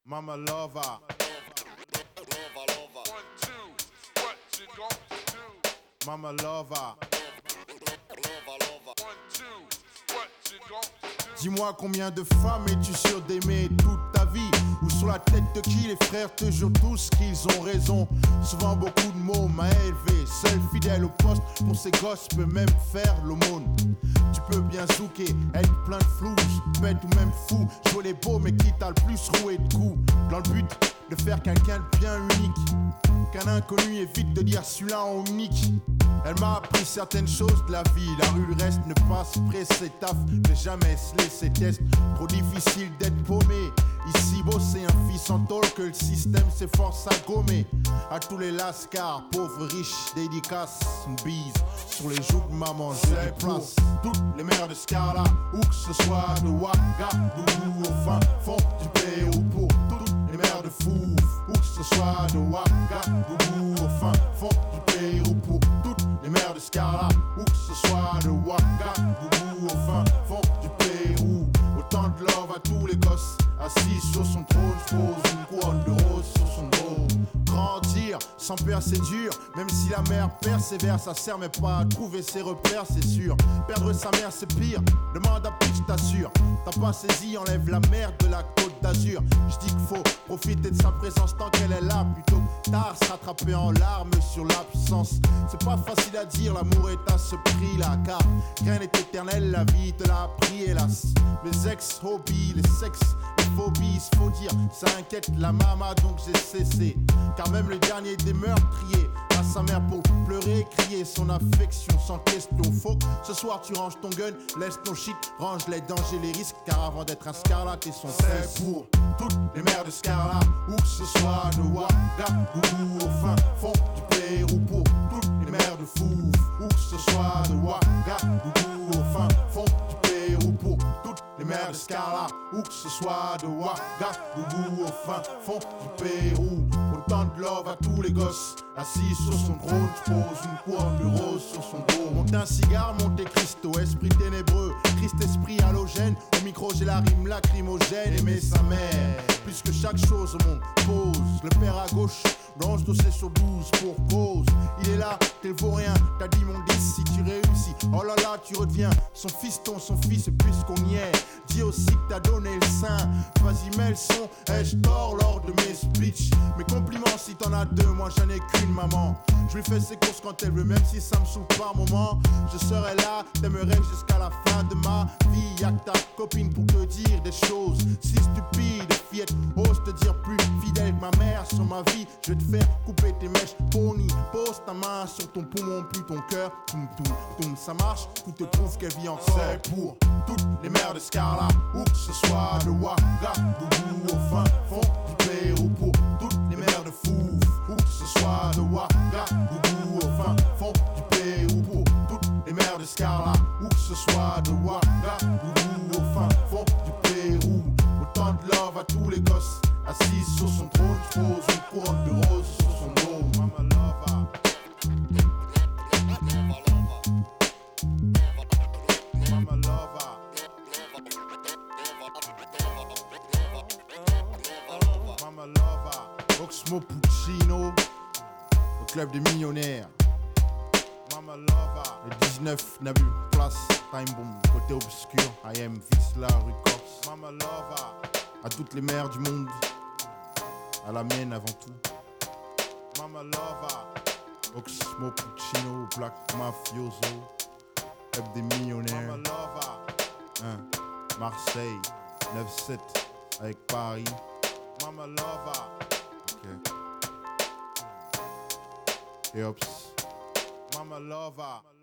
Mama lover. Mama lover. Dis-moi combien de femmes es-tu sûr d'aimer toute ta vie? Ou sur la tête de qui les frères te jurent tous qu'ils ont raison? Souvent beaucoup de mots m'a élevé, seul fidèle au poste pour ses gosses peut même faire l'aumône. Tu peux bien zouker, être plein de flou, bête ou même fou, jouer les beaux mais qui t'a le plus roué de coups, dans le but de faire quelqu'un de bien unique, qu'un inconnu évite de dire celui-là en unique. Elle m'a appris certaines choses de la vie, la rue le reste ne passe pressé taf, ne jamais se laisser test, trop difficile d'être paumé. Ici bosser un fils en tôle que le système s'efforce à gommer. À tous les lascars, pauvres, riches, dédicaces, une bise sur les joues de maman, j'ai des places. Toutes les mères de Scarla, où que ce soit de Ouagadougou au fin fond du Pérou. Pour toutes les mères de Fouf, où que ce soit de Ouagadougou au fin fond du Pérou. Pour toutes les mères de Scarla, où que ce soit de Ouagadougou au fin fond du Pérou. Autant de love à tous les gosses. Assis sur son trône, pose une couronne de rose sur son dos. Grandir sans père c'est dur, même si la mère persévère, ça sert mais pas à trouver ses repères, c'est sûr. Perdre sa mère c'est pire, demande à Pitch, t'assure. T'as pas saisi, enlève la merde de la Côte d'Azur. Je dis qu'il faut profiter de sa présence tant qu'elle est là, plutôt tard se rattraper en larmes sur l'absence. C'est pas facile à dire, l'amour est à ce prix là, car rien n'est éternel, la vie te l'a appris hélas. Mes ex-hobbies, les sexes, phobie, faut dire, ça inquiète la mama donc j'ai cessé. Car même le dernier des meurtriers à sa mère pour pleurer, crier son affection sans question. Faut que ce soir tu ranges ton gun, laisse ton shit, range les dangers, les risques. Car avant d'être un Scarla, t'es son c'est pour toutes les mères de Scarla, où que ce soit de Ouagadougou au fin fond du Pérou. Pour toutes les mères de Fouf, où que ce soit de Ouagadougou au fin fond du Pérou. Pour toutes les mères de Scarla, où que ce soit de Ouagadougou au fin fond du Pérou. Autant de love à tous les gosses. Assis sur son trône, j'pose une couronne de rose sur son dos. Monte un cigare, Monte Cristo, esprit ténébreux, Christ esprit halogène. Au micro j'ai la rime lacrymogène. Aimer sa mère, plus que chaque chose au monde pose. Le père à gauche, blanche dossé sur 12 pour cause. Il est là, t'es le vaut rien, t'as dit mon 10 si tu réussis. Oh là là, tu redeviens son fiston, son fils, et puisqu'on y est, dis aussi que t'as donné le sein. Vas-y mets le son, ai-je tort lors de mes speeches? Mes compliments si t'en as deux, moi j'en ai qu'une maman. Je lui fais ses courses quand elle veut, même si ça me saoule par moment. Je serai là, t'aimerais jusqu'à la fin de ma vie. Y'a que ta copine pour te dire des choses si stupides. Fillette, ose te dire plus fidèle que ma mère sur ma vie. Je vais te faire couper tes mèches, pony. Pose ta main sur ton poumon, puis ton cœur. Toum, toum, toum, ça marche, tout te prouve qu'elle vit encore. C'est pour toutes les mères de Scarla, où que ce soit de Ouagadougou au fin fond du Pérou. Pour toutes les mères de Fouf, où que ce soit de Ouagadougou au fin fond du Pérou. Pour toutes les mères de Scarla, où que ce soit de Ouagadougou au fin fond du Pérou. Autant de love à tous les gosses. Assis sur son trône, j'pose une couronne de rose sur son dos. Mama lover. Mama lover. Mama lover. Oxmo Puccino, au club des millionnaires. Mama lover. Le 19 n'a plus place. Time bomb, côté obscur. I am Visla Records. Mama lover. À toutes les mères du monde, à la mienne avant tout. Mama lover. Oxmo Puccino, Black Mafioso, club des millionnaires. Mama lover. Marseille, 9-7 avec Paris. Mama lover. Ok. Et Ops. Mama lover.